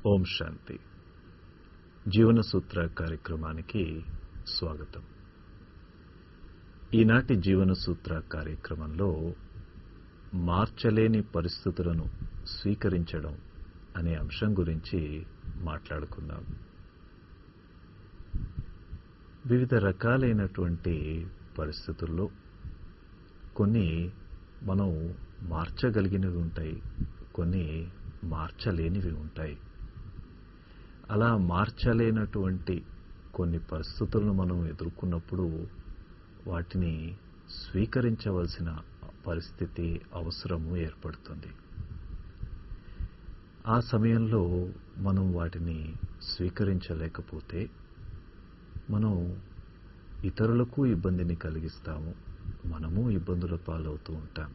ఓం శాంతి. జీవన సూత్ర కార్యక్రమానికి స్వాగతం. ఈనాటి జీవన సూత్ర కార్యక్రమంలో మార్చలేని పరిస్థితులను స్వీకరించడం అనే అంశం గురించి మాట్లాడుకుందాం. వివిధ రకాలైనటువంటి పరిస్థితుల్లో కొన్ని మనం మార్చగలిగినవి ఉంటాయి, కొన్ని మార్చలేనివి ఉంటాయి. అలా మార్చలేనటువంటి కొన్ని పరిస్థితులను మనం ఎదుర్కొన్నప్పుడు వాటిని స్వీకరించవలసిన పరిస్థితి అవసరము ఏర్పడుతుంది. ఆ సమయంలో మనం వాటిని స్వీకరించలేకపోతే మనం ఇతరులకు ఇబ్బందిని కలిగిస్తాము, మనము ఇబ్బందుల పాలవుతూ ఉంటాం.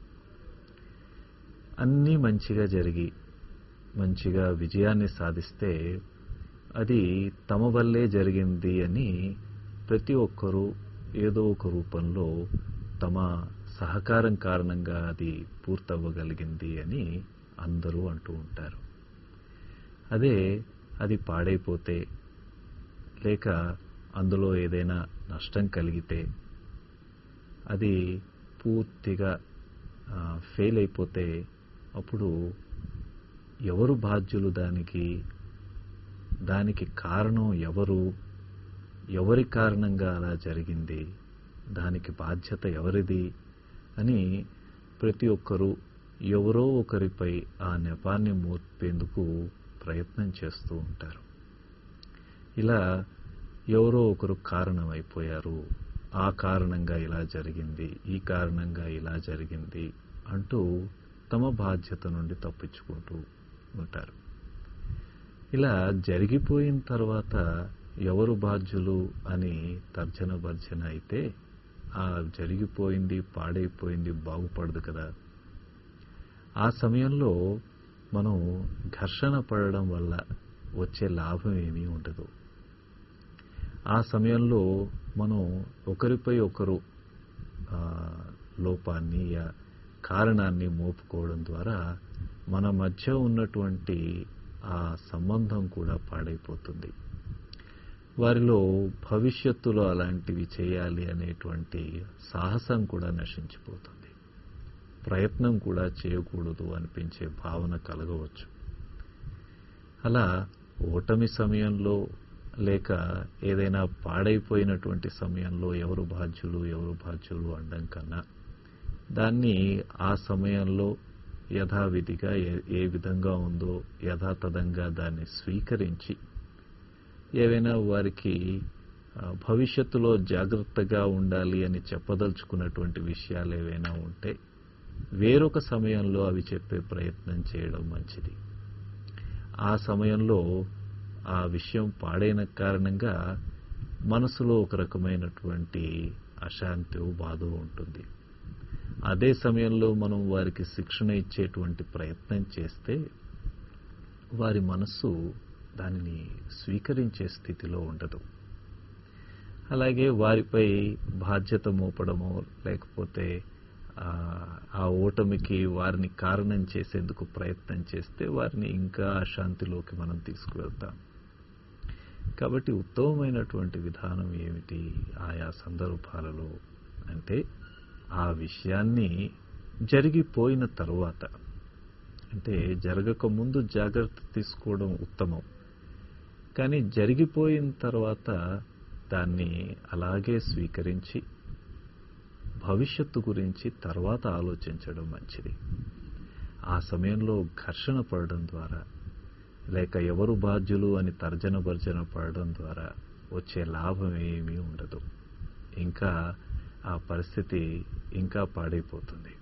అన్నీ మంచిగా జరిగి మంచిగా విజయాన్ని సాధిస్తే అది తమ వల్లే జరిగింది అని ప్రతి ఒక్కరూ ఏదో ఒక రూపంలో తమ సహకారం కారణంగా అది పూర్తవ్వగలిగింది అని అందరూ అంటూ ఉంటారు. అదే అది పాడైపోతే లేక అందులో ఏదైనా నష్టం కలిగితే అది పూర్తిగా ఫెయిల్ అయిపోతే అప్పుడు ఎవరు బాధ్యులు, దానికి కారణం ఎవరు, ఎవరి కారణంగా అలా జరిగింది, దానికి బాధ్యత ఎవరిది అని ప్రతి ఒక్కరూ ఎవరో ఒకరిపై ఆ నెపాన్ని మోపేందుకు ప్రయత్నం చేస్తూ ఉంటారు. ఇలా ఎవరో ఒకరు కారణమైపోయారు, ఆ కారణంగా ఇలా జరిగింది, ఈ కారణంగా ఇలా జరిగింది అంటూ తమ బాధ్యత నుండి తప్పించుకుంటూ ఉంటారు. ఇలా జరిగిపోయిన తర్వాత ఎవరు బాధ్యులు అని తర్జన భర్జన అయితే ఆ జరిగిపోయింది, పాడైపోయింది బాగుపడదు కదా. ఆ సమయంలో మనం ఘర్షణ పడడం వల్ల వచ్చే లాభం ఏమీ ఉండదు. ఆ సమయంలో మనం ఒకరిపై ఒకరు లోపాన్ని కారణాన్ని మోపుకోవడం ద్వారా మన మధ్య ఉన్నటువంటి ఆ సంబంధం కూడా పాడైపోతుంది. వారిలో భవిష్యత్తులో అలాంటివి చేయాలి అనేటువంటి సాహసం కూడా నశించిపోతుంది. ప్రయత్నం కూడా చేయకూడదు అనిపించే భావన కలగవచ్చు. అలా ఓటమి సమయంలో లేక ఏదైనా పాడైపోయినటువంటి సమయంలో ఎవరు బాధ్యులు అనడం కన్నా దాన్ని ఆ సమయంలో యథావిధిగా ఏ విధంగా ఉందో యథాతథంగా దాన్ని స్వీకరించి ఏవైనా వారికి భవిష్యత్తులో జాగ్రత్తగా ఉండాలి అని చెప్పదలుచుకున్నటువంటి విషయాలు ఏవైనా ఉంటే వేరొక సమయంలో అవి చెప్పే ప్రయత్నం చేయడం మంచిది. ఆ సమయంలో ఆ విషయం పాడైన కారణంగా మనసులో ఒక రకమైనటువంటి అశాంతి, బాధ ఉంటుంది. అదే సమయంలో మనం వారికి శిక్షణ ఇచ్చేటువంటి ప్రయత్నం చేస్తే వారి మనస్సు దానిని స్వీకరించే స్థితిలో ఉండదు. అలాగే వారిపై బాధ్యత మోపడమో లేకపోతే ఆ ఓటమికి వారిని కారణం చేసేందుకు ప్రయత్నం చేస్తే వారిని ఇంకా అశాంతిలోకి మనం తీసుకువెళ్తాం. కాబట్టి ఉత్తమమైనటువంటి విధానం ఏమిటి ఆయా సందర్భాలలో అంటే ఆ విషయాన్ని జరిగిపోయిన తరువాత, అంటే జరగక ముందు జాగ్రత్త తీసుకోవడం ఉత్తమం. కానీ జరిగిపోయిన తర్వాత దాన్ని అలాగే స్వీకరించి భవిష్యత్తు గురించి తర్వాత ఆలోచించడం మంచిది. ఆ సమయంలో ఘర్షణ పడడం ద్వారా లేక ఎవరు బాధ్యులు అని తర్జన భర్జన పడడం ద్వారా వచ్చే లాభం ఏమీ ఉండదు. ఇంకా ఆ పరిస్థితి ఇంకా పాడైపోతుంది.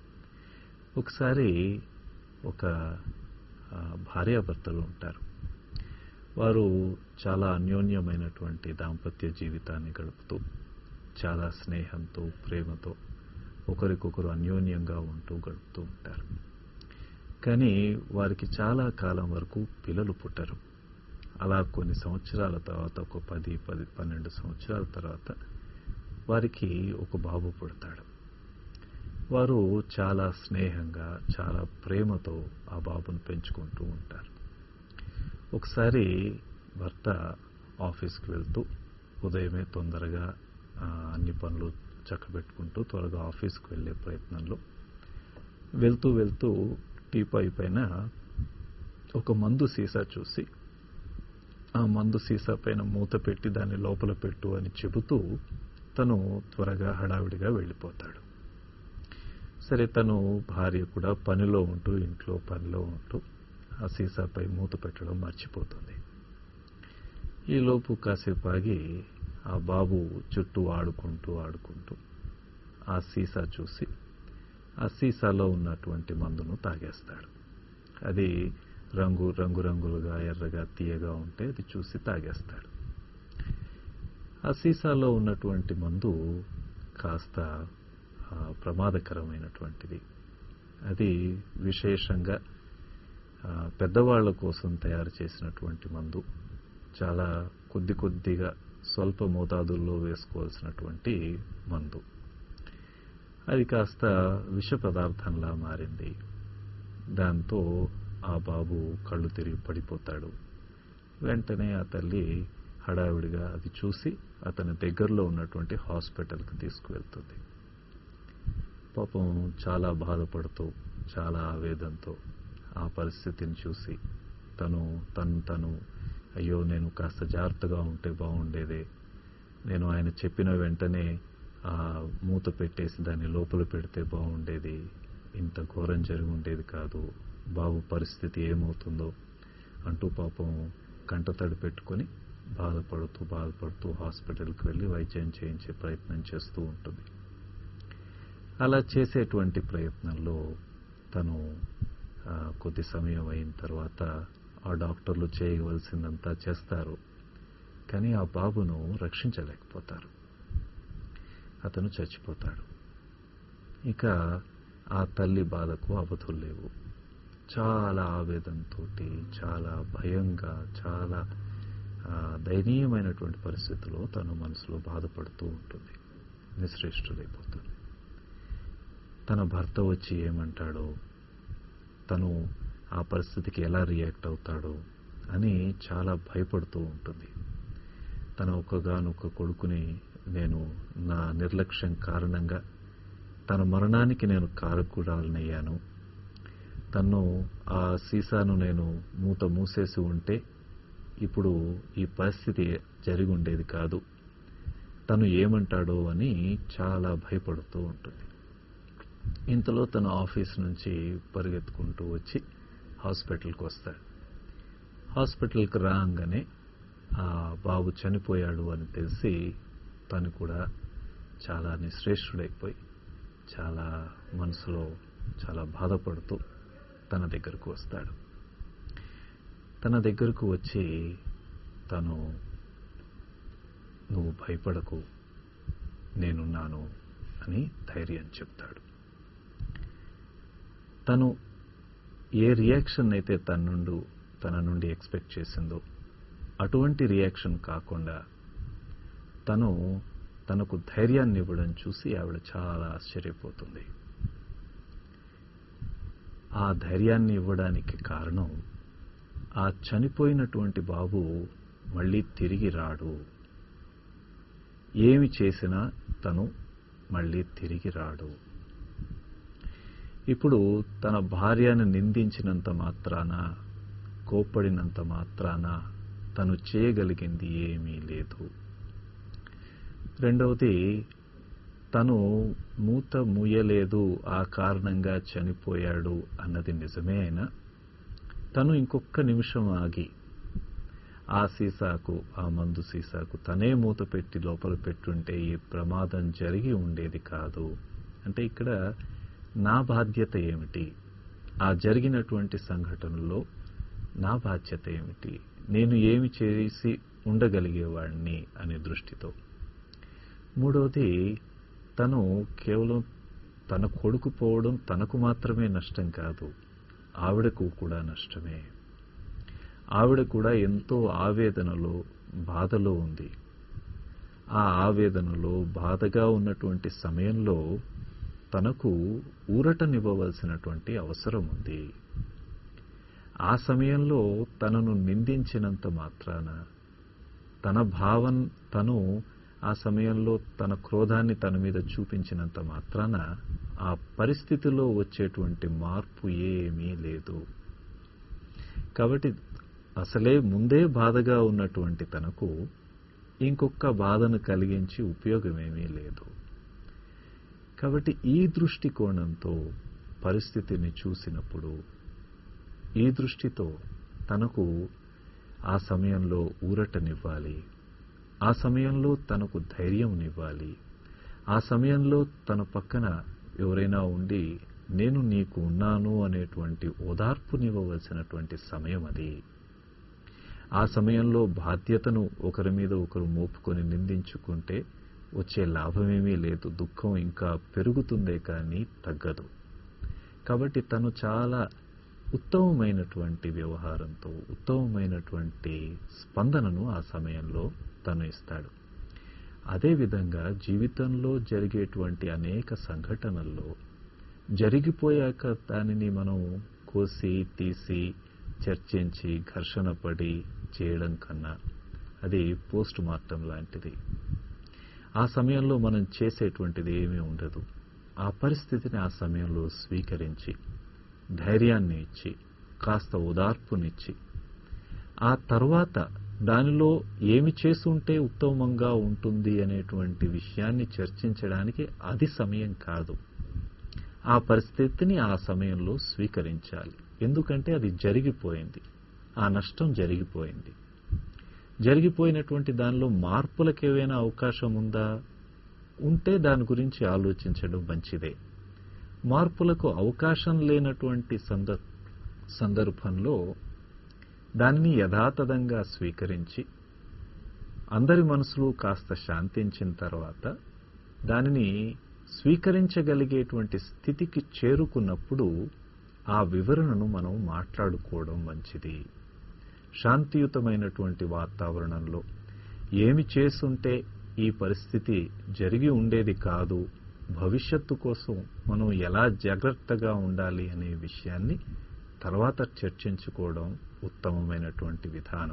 ఒకసారి ఒక భార్యాభర్తలు ఉంటారు. వారు చాలా అన్యోన్యమైనటువంటి దాంపత్య జీవితాన్ని గడుపుతూ చాలా స్నేహంతో ప్రేమతో ఒకరికొకరు అన్యోన్యంగా ఉంటూ గడుపుతూ ఉంటారు. కానీ వారికి చాలా కాలం వరకు పిల్లలు పుట్టరు. అలా కొన్ని సంవత్సరాల తర్వాత, ఒక 10-12 సంవత్సరాల తర్వాత వారికి ఒక బాబు పుడతాడు. వారు చాలా స్నేహంగా చాలా ప్రేమతో ఆ బాబును పెంచుకుంటూ ఉంటారు. ఒకసారి భర్త ఆఫీస్కి వెళ్తూ ఉదయమే తొందరగా అన్ని పనులు చక్కబెట్టుకుంటూ త్వరగా ఆఫీస్కి వెళ్ళే ప్రయత్నంలో వెళ్తూ వెళ్తూ టీపాయ్ పైన ఒక మందు సీసా చూసి ఆ మందు సీసా పైన మూత పెట్టి దాన్ని లోపల పెట్టు అని చెబుతూ తను త్వరగా హడావిడిగా వెళ్ళిపోతాడు. సరే, తను భార్య కూడా పనిలో ఉంటూ ఇంట్లో పనిలో ఉంటూ ఆ సీసాపై మూత పెట్టడం మర్చిపోతుంది. ఈలోపు కాసేపు ఆగి ఆ బాబు చుట్టూ ఆడుకుంటూ ఆ సీసా చూసి ఆ సీసాలో ఉన్నటువంటి మందును తాగేస్తాడు. అది రంగురంగులుగా ఎర్రగా తీయగా ఉంటే అది చూసి తాగేస్తాడు. ఆ సీసాలో ఉన్నటువంటి మందు కాస్త ప్రమాదకరమైనటువంటిది. అది విశేషంగా పెద్దవాళ్ల కోసం తయారు చేసినటువంటి మందు. చాలా కొద్దిగా స్వల్ప మోతాదుల్లో వేసుకోవాల్సినటువంటి మందు. అది కాస్త విష పదార్థంలా మారింది. దాంతో ఆ బాబు కళ్ళు తిరిగి పడిపోతాడు. వెంటనే ఆ తల్లి హడావిడిగా అది చూసి అతని దగ్గరలో ఉన్నటువంటి హాస్పిటల్కి తీసుకువెళ్తుంది. పాపం చాలా బాధపడుతూ చాలా ఆవేదనతో ఆ పరిస్థితిని చూసి తను అయ్యో, నేను కాస్త జాగ్రత్తగా ఉంటే బాగుండేదే, నేను ఆయన చెప్పిన వెంటనే ఆ మూత పెట్టేసి దాన్ని లోపల పెడితే బాగుండేది, ఇంత ఘోరం జరిగి ఉండేది కాదు, బాబు పరిస్థితి ఏమవుతుందో అంటూ పాపం కంటతడి పెట్టుకొని బాధపడుతూ హాస్పిటల్కి వెళ్ళి వైద్యం చేయించే ప్రయత్నం చేస్తూ ఉంటుంది. అలా చేసేటువంటి ప్రయత్నంలో తను కొద్ది సమయం అయిన తర్వాత ఆ డాక్టర్లు చేయవలసిందంతా చేస్తారు, కానీ ఆ బాబును రక్షించలేకపోతారు. అతను చచ్చిపోతాడు. ఇక ఆ తల్లి బాధకు అవధులు లేవు. చాలా ఆవేదనతో, చాలా భయంగా, చాలా దయనీయమైనటువంటి పరిస్థితిలో తను మనసులో బాధపడుతూ ఉంటుంది. నిశ్రేష్ఠుడైపోతుంది. తన భర్త వచ్చి ఏమంటాడో, తను ఆ పరిస్థితికి ఎలా రియాక్ట్ అవుతాడో అని చాలా భయపడుతూ ఉంటుంది. తన ఒక్కగానొక్క కొడుకుని నా నిర్లక్ష్యం కారణంగా తన మరణానికి నేను కారకురాలనయ్యాను. తను ఆ సీసాను నేను మూసేసి ఉంటే ఇప్పుడు ఈ పరిస్థితి జరిగి ఉండేది కాదు. తను ఏమంటాడో అని చాలా భయపడుతూ ఉంటుంది. ఇంతలో తన ఆఫీస్ నుంచి పరిగెత్తుకుంటూ వచ్చి హాస్పిటల్కి వస్తాడు. హాస్పిటల్కి రాగానే ఆ బాబు చనిపోయాడు అని తెలిసి తను కూడా చాలా నిశ్రేష్ఠుడైపోయి చాలా మనసులో చాలా బాధపడుతూ తన దగ్గరకు వస్తాడు. తన దగ్గరకు వచ్చి నువ్వు భయపడకు, నేనున్నాను అని ధైర్యం చెప్తాడు. తను ఏ రియాక్షన్ అయితే తన నుండి ఎక్స్పెక్ట్ చేసిందో అటువంటి రియాక్షన్ కాకుండా తనకు ధైర్యాన్ని ఇవ్వడం చూసి ఆవిడ చాలా ఆశ్చర్యపోతుంది. ఆ ధైర్యాన్ని ఇవ్వడానికి కారణం, ఆ చనిపోయినటువంటి బాబు మళ్ళీ తిరిగి రాడు. ఏమి చేసినా తను మళ్ళీ తిరిగి రాడు. ఇప్పుడు తన భార్యను నిందించినంత మాత్రాన, కోప్పడినంత మాత్రాన తను చేయగలిగింది ఏమీ లేదు. రెండవది, తను మూత మూయలేదు, ఆ కారణంగా చనిపోయాడు అన్నది నిజమే అయినా తను ఇంకొక నిమిషం ఆగి ఆ మందు సీసాకు తనే మూత పెట్టి లోపల పెట్టుంటే ఈ ప్రమాదం జరిగి ఉండేది కాదు. అంటే ఇక్కడ నా బాధ్యత ఏమిటి, ఆ జరిగినటువంటి సంఘటనలో నా బాధ్యత ఏమిటి, నేను ఏమి చేసి ఉండగలిగేవాడిని అనే దృష్టితో. మూడవది, తను కేవలం తన కొడుకు పోవడం తనకు మాత్రమే నష్టం కాదు, ఆవిడకు కూడా నష్టమే. ఆవిడ కూడా ఎంతో ఆవేదనలో, బాధలో ఉంది. ఆ ఆవేదనలో, బాధగా ఉన్నటువంటి సమయంలో తనకు ఊరటనివ్వవలసినటువంటి అవసరం ఉంది. ఆ సమయంలో తనను నిందించినంత మాత్రాన, తను ఆ సమయంలో తన క్రోధాన్ని తన మీద చూపించినంత మాత్రాన ఆ పరిస్థితిలో వచ్చేటువంటి మార్పు ఏమీ లేదు. కాబట్టి అసలే ముందే బాధగా ఉన్నటువంటి తనకు ఇంకొక బాధను కలిగించి ఉపయోగమేమీ లేదు. కాబట్టి ఈ దృష్టికోణంతో పరిస్థితిని చూసినప్పుడు, ఈ దృష్టితో తనకు ఆ సమయంలో ఊరటనివ్వాలి, ఆ సమయంలో తనకు ధైర్యంనివ్వాలి, ఆ సమయంలో తన పక్కన ఎవరైనా ఉండి నేను నీకు ఉన్నాను అనేటువంటి ఓదార్పునివ్వవలసినటువంటి సమయం అది. ఆ సమయంలో బాధ్యతను ఒకరి మీద ఒకరు మోపుకొని నిందించుకుంటే వచ్చే లాభమేమీ లేదు. దుఃఖం ఇంకా పెరుగుతుందే కానీ తగ్గదు. కాబట్టి తను చాలా ఉత్తమమైనటువంటి వ్యవహారంతో, ఉత్తమమైనటువంటి స్పందనను ఆ సమయంలో తను ఇస్తాడు. అదేవిధంగా జీవితంలో జరిగేటువంటి అనేక సంఘటనల్లో జరిగిపోయాక దానిని మనం కోసి తీసి చర్చించి ఘర్షణ పడి చేయడం కన్నా అది పోస్ట్ మార్టం లాంటిది. ఆ సమయంలో మనం చేసేటువంటిది ఏమీ ఉండదు. ఆ పరిస్థితిని ఆ సమయంలో స్వీకరించి ధైర్యాన్ని ఇచ్చి కాస్త ఓదార్పునిచ్చి ఆ తర్వాత దానిలో ఏమి చేసుంటే ఉత్తమంగా ఉంటుంది అనేటువంటి విషయాన్ని చర్చించడానికి అది సమయం కాదు. ఆ పరిస్థితిని ఆ సమయంలో స్వీకరించాలి. ఎందుకంటే అది జరిగిపోయింది, ఆ నష్టం జరిగిపోయింది. జరిగిపోయినటువంటి దానిలో మార్పులకు ఏవైనా అవకాశం ఉందా? ఉంటే దాని గురించి ఆలోచించడం మంచిదే. మార్పులకు అవకాశం లేనటువంటి సందర్భంలో దానిని యథాతథంగా స్వీకరించి అందరి మనసులు కాస్త శాంతించిన తర్వాత దానిని స్వీకరించగలిగేటువంటి స్థితికి చేరుకున్నప్పుడు ఆ వివరణను మనం మాట్లాడుకోవడం మంచిది. శాంతియుతమైనటువంటి వాతావరణంలో ఏమి చేసుంటే ఈ పరిస్థితి జరిగి ఉండేది కాదు, భవిష్యత్తు కోసం మనం ఎలా జాగ్రత్తగా ఉండాలి అనే విషయాన్ని తర్వాత చర్చించుకోవడం ఉత్తమమైనటువంటి విధానం.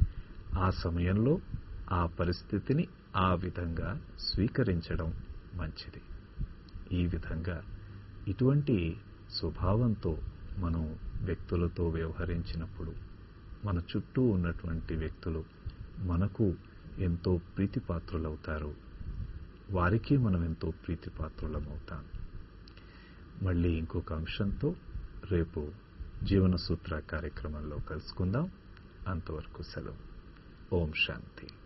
ఆ సమయంలో ఆ పరిస్థితిని ఆ విధంగా స్వీకరించడం మంచిది. ఈ విధంగా ఇటువంటి స్వభావంతో మనం వ్యక్తులతో వ్యవహరించినప్పుడు మన చుట్టూ ఉన్నటువంటి వ్యక్తులు మనకు ఎంతో ప్రీతిపాత్రులవుతారు, వారికి మనం ఎంతో ప్రీతిపాత్రులమవుతాం. మళ్ళీ ఇంకొక అంశంతో రేపు జీవన సూత్ర కార్యక్రమంలో కలుసుకుందాం. అంతవరకు సెలవు. ఓం శాంతి.